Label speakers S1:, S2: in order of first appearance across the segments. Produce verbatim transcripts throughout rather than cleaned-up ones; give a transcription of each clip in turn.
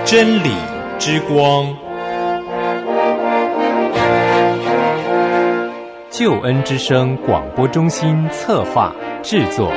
S1: 真理之光，救恩之声广播中心策划制作。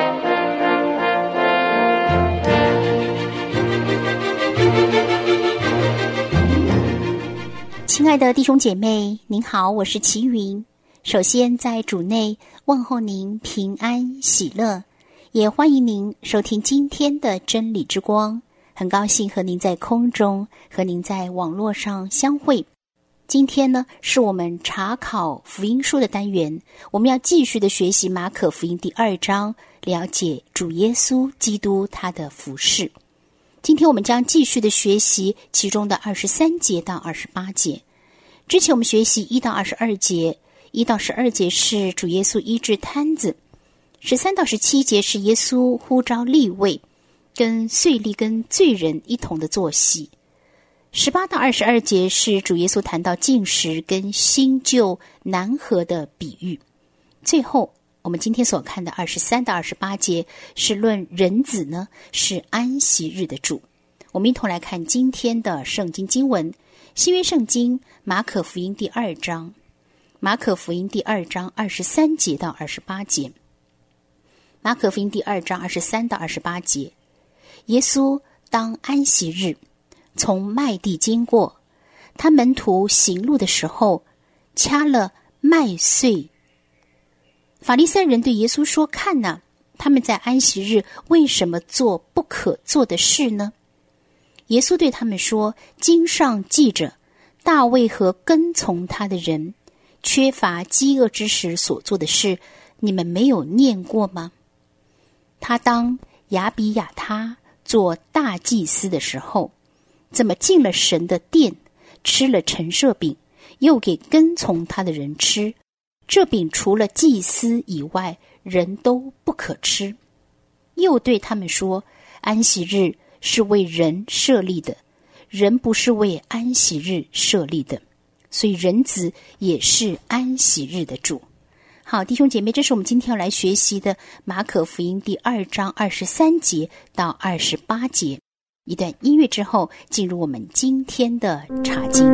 S2: 亲爱的弟兄姐妹，您好，我是齐云。首先在主内问候您平安喜乐，也欢迎您收听今天的真理之光。很高兴和您在空中，和您在网络上相会。今天呢，是我们查考福音书的单元，我们要继续的学习马可福音第二章，了解主耶稣基督他的服事。今天我们将继续的学习其中的二十三节到二十八节。之前我们学习一到二十二节，一到十二节是主耶稣医治瘫子，十三到十七节是耶稣呼召利未，跟税吏跟罪人一同的坐席。十八到二十二节是主耶稣谈到禁食跟新旧难合的比喻。最后我们今天所看的二十三到二十八节是论人子呢是安息日的主。我们一同来看今天的圣经经文，新约圣经马可福音第二章，马可福音第二章二十三节到二十八节。马可福音第二章二十三到二十八节，耶稣当安息日从麦地经过，他门徒行路的时候掐了麦穗。法利赛人对耶稣说，看哪，他们在安息日为什么做不可做的事呢？耶稣对他们说，经上记着大卫和跟从他的人缺乏饥饿之时所做的事，你们没有念过吗？他当亚比亚他做大祭司的时候，怎么进了神的殿，吃了陈设饼，又给跟从他的人吃，这饼除了祭司以外，人都不可吃。又对他们说，安息日是为人设立的，人不是为安息日设立的，所以人子也是安息日的主。好，弟兄姐妹，这是我们今天要来学习的马可福音第二章二十三节到二十八节。一段音乐之后，进入我们今天的查经。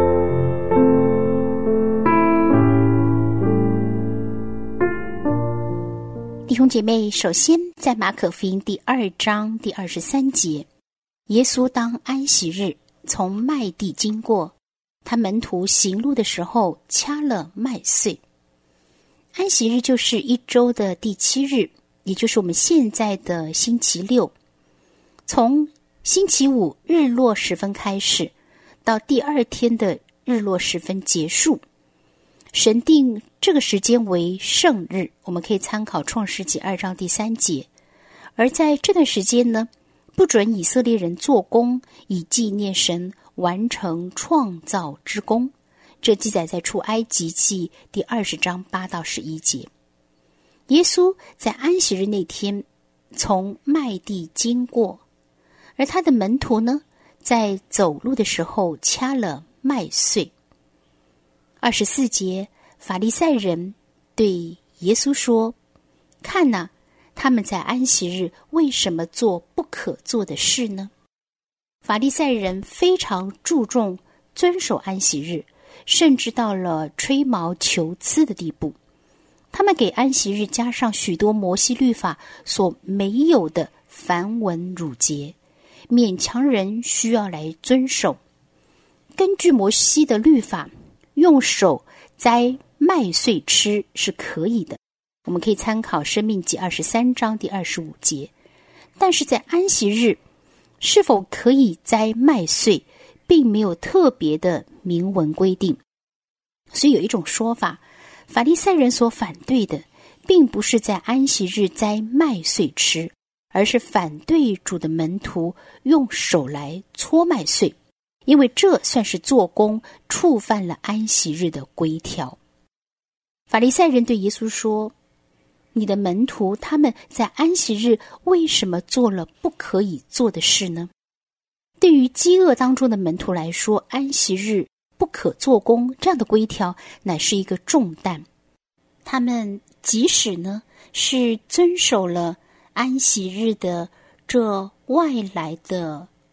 S2: 弟兄姐妹，首先在马可福音第二章第二十三节，耶稣当安息日从麦地经过，他门徒行路的时候掐了麦穗。安息日就是一周的第七日，也就是我们现在的星期六。从星期五日落时分开始，到第二天的日落时分结束。神定这个时间为圣日，我们可以参考创世纪二章第三节。而在这段时间呢，不准以色列人做工，以纪念神完成创造之功。这记载在出埃及记第二十章八到十一节。耶稣在安息日那天从麦地经过，而他的门徒呢，在走路的时候掐了麦穗。二十四节，法利赛人对耶稣说，看哪，他们在安息日为什么做不可做的事呢？法利赛人非常注重遵守安息日，甚至到了吹毛求疵的地步。他们给安息日加上许多摩西律法所没有的繁文缛节，勉强人需要来遵守。根据摩西的律法，用手摘麦穗吃是可以的，我们可以参考申命记二十三章第二十五节。但是在安息日是否可以摘麦穗，并没有特别的明文规定。所以有一种说法，法利赛人所反对的并不是在安息日摘麦穗吃，而是反对主的门徒用手来搓麦穗，因为这算是做工，触犯了安息日的规条。法利赛人对耶稣说，你的门徒他们在安息日为什么做了不可以做的事呢？对于饥饿当中的门徒来说，安息日不可做工这样的规条乃是一个重担。他们即使呢是遵守了安息日的这外来的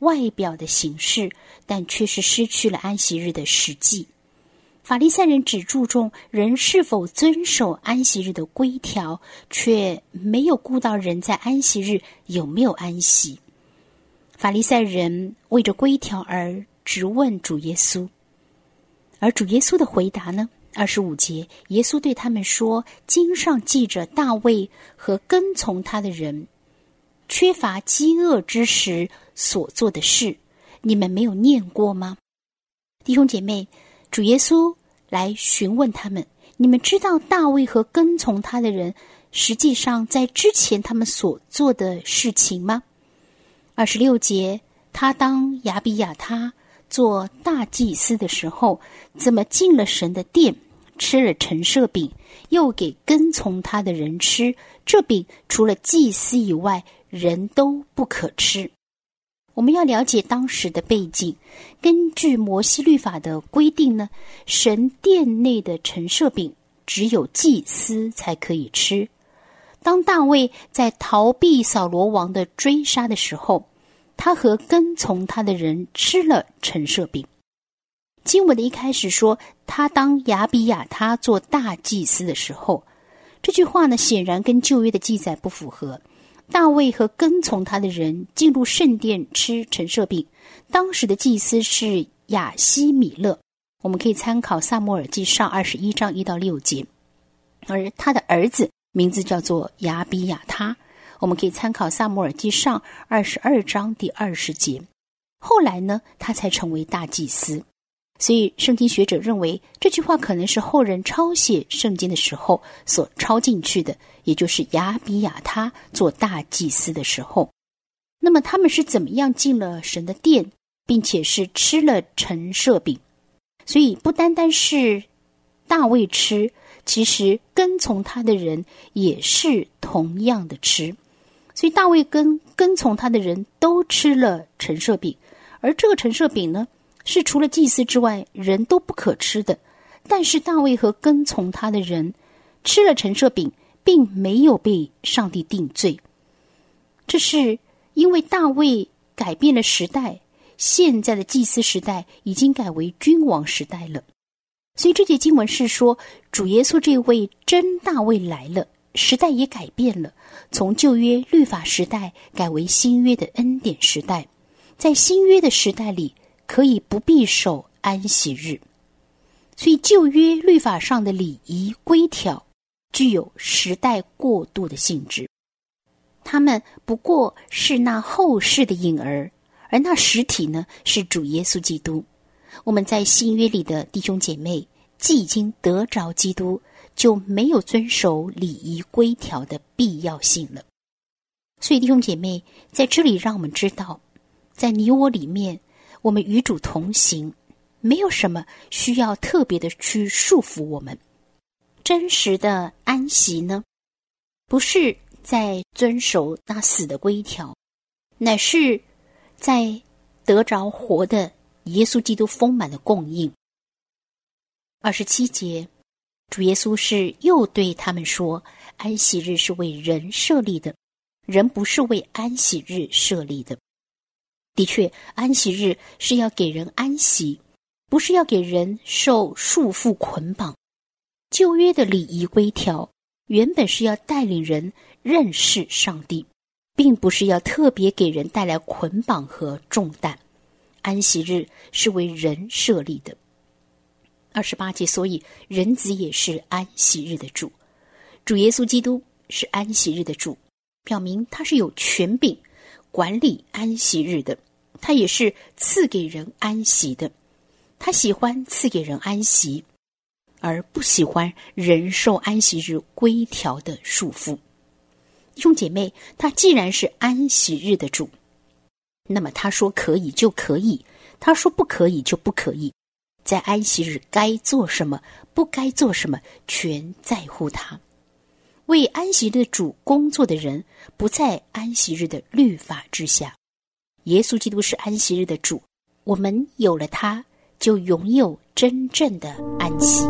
S2: 外表的形式，但却是失去了安息日的实际。法利赛人只注重人是否遵守安息日的规条，却没有顾到人在安息日有没有安息。法利赛人为着规条而质问主耶稣，而主耶稣的回答呢？二十五节，耶稣对他们说，经上记着大卫和跟从他的人缺乏饥饿之时所做的事，你们没有念过吗？弟兄姐妹，主耶稣来询问他们，你们知道大卫和跟从他的人实际上在之前他们所做的事情吗？二十六节，他当亚比亚他做大祭司的时候，怎么进了神的殿，吃了陈设饼，又给跟从他的人吃，这饼除了祭司以外，人都不可吃。我们要了解当时的背景，根据摩西律法的规定呢，神殿内的陈设饼只有祭司才可以吃。当大卫在逃避扫罗王的追杀的时候，他和跟从他的人吃了陈设饼。经文的一开始说，他当亚比亚他做大祭司的时候，这句话呢，显然跟旧约的记载不符合。大卫和跟从他的人进入圣殿吃陈设饼，当时的祭司是亚希米勒，我们可以参考撒母耳记上二十一章一到六节，而他的儿子名字叫做亚比亚他，我们可以参考撒母耳记上二十二章第二十节。后来呢，他才成为大祭司。所以圣经学者认为，这句话可能是后人抄写圣经的时候所抄进去的，也就是亚比亚他做大祭司的时候。那么他们是怎么样进了神的殿，并且是吃了陈设饼？所以不单单是大卫吃，其实跟从他的人也是同样的吃。所以大卫跟跟从他的人都吃了陈设饼，而这个陈设饼呢，是除了祭司之外人都不可吃的。但是大卫和跟从他的人吃了陈设饼，并没有被上帝定罪。这是因为大卫改变了时代，现在的祭司时代已经改为君王时代了。所以这节经文是说，主耶稣这位真大卫来了，时代也改变了，从旧约律法时代改为新约的恩典时代。在新约的时代里，可以不必守安息日。所以旧约律法上的礼仪规条具有时代过渡的性质，他们不过是那后世的影儿，而那实体呢，是主耶稣基督。我们在新约里的弟兄姐妹，既已经得着基督，就没有遵守礼仪规条的必要性了。所以弟兄姐妹，在这里让我们知道，在你我里面，我们与主同行，没有什么需要特别的去束缚我们。真实的安息呢，不是在遵守那死的规条，乃是在得着活的耶稣基督丰满的供应。二十七节，主耶稣是又对他们说，安息日是为人设立的，人不是为安息日设立的。的确，安息日是要给人安息，不是要给人受束缚捆绑。旧约的礼仪规条原本是要带领人认识上帝，并不是要特别给人带来捆绑和重担。安息日是为人设立的。二十八节，所以人子也是安息日的主。主耶稣基督是安息日的主，表明他是有权柄管理安息日的，他也是赐给人安息的。他喜欢赐给人安息，而不喜欢人受安息日规条的束缚。弟兄姐妹，他既然是安息日的主，那么他说可以就可以，他说不可以就不可以。在安息日该做什么，不该做什么，全在乎他。为安息日的主工作的人，不在安息日的律法之下。耶稣基督是安息日的主，我们有了他，就拥有真正的安息。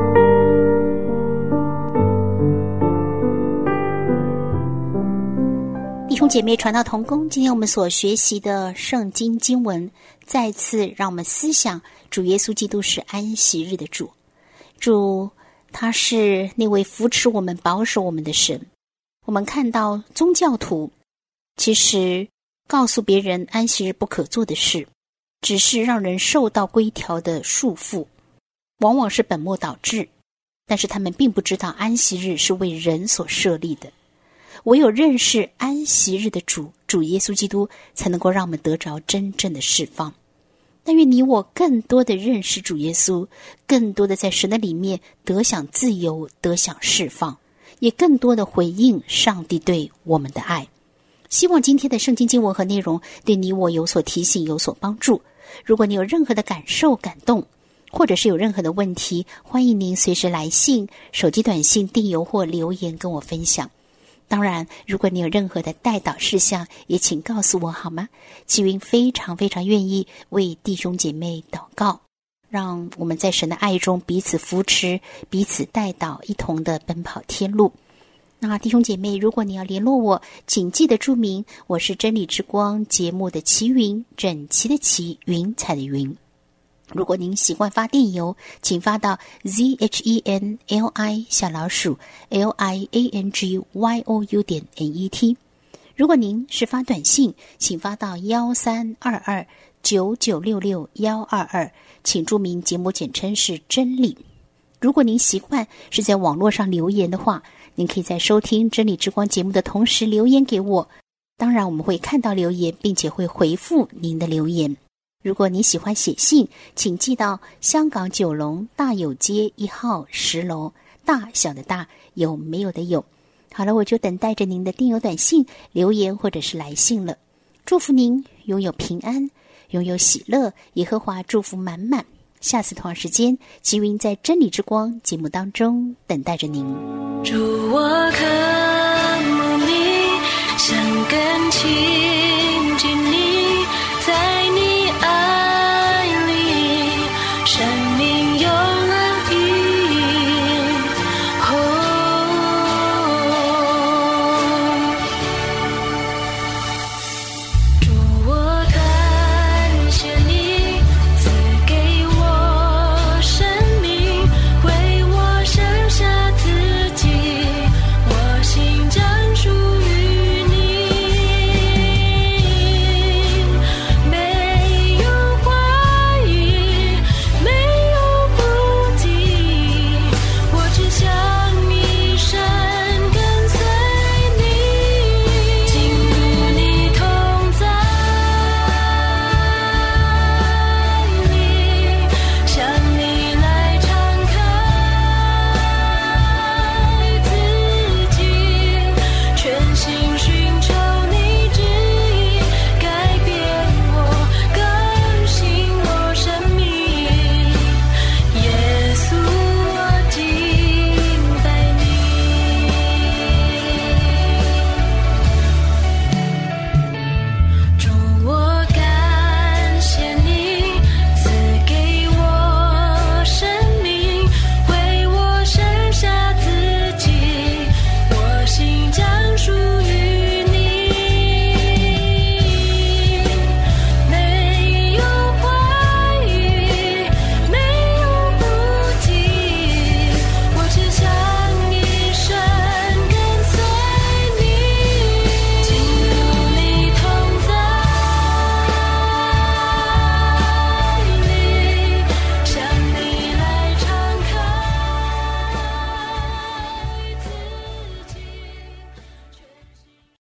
S2: 弟兄兄姐妹传道同工，今天我们所学习的圣经经文再次让我们思想主耶稣基督是安息日的主，主他是那位扶持我们保守我们的神。我们看到宗教徒其实告诉别人安息日不可做的事，只是让人受到规条的束缚，往往是本末倒置，但是他们并不知道安息日是为人所设立的。唯有认识安息日的主主耶稣基督，才能够让我们得着真正的释放。但愿你我更多的认识主耶稣，更多的在神的里面得享自由，得享释放，也更多的回应上帝对我们的爱。希望今天的圣经经文和内容对你我有所提醒，有所帮助。如果你有任何的感受感动，或者是有任何的问题，欢迎您随时来信、手机短信、电邮或留言跟我分享。当然，如果你有任何的代祷事项，也请告诉我好吗？齐云非常非常愿意为弟兄姐妹祷告，让我们在神的爱中彼此扶持，彼此代祷，一同的奔跑天路。那弟兄姐妹，如果你要联络我，请记得注明我是真理之光节目的齐云，整齐的齐，云彩的云。如果您习惯发电邮，请发到 z h e n l i 小老鼠 l i a n g y o u 点 n e t。如果您是发短信，请发到幺三二二九九六六幺二二，请注明节目简称是真理。如果您习惯是在网络上留言的话，您可以在收听真理之光节目的同时留言给我，当然我们会看到留言，并且会回复您的留言。如果你喜欢写信，请寄到香港九龙大有街一号十楼，大小的大，有没有的有。好了，我就等待着您的电邮短信、留言或者是来信了。祝福您拥有平安，拥有喜乐，耶和华祝福满满。下次同样时间，齐云在真理之光节目当中等待着您。
S3: 主，我渴慕你，想更亲